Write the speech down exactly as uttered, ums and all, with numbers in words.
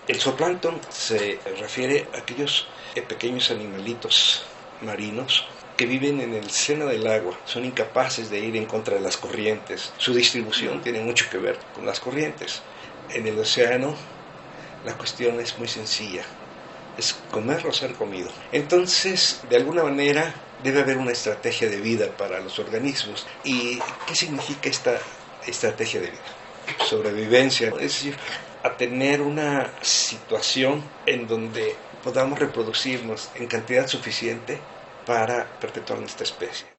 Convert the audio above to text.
El zooplancton se refiere a aquellos pequeños animalitos marinos que viven en el seno del agua, son incapaces de ir en contra de las corrientes. Su distribución tiene mucho que ver con las corrientes. En el océano la cuestión es muy sencilla, es comer o ser comido. Entonces, de alguna manera, debe haber una estrategia de vida para los organismos. ¿Y qué significa esta estrategia de vida? Sobrevivencia, es decir, a tener una situación en donde podamos reproducirnos en cantidad suficiente para perpetuar nuestra especie.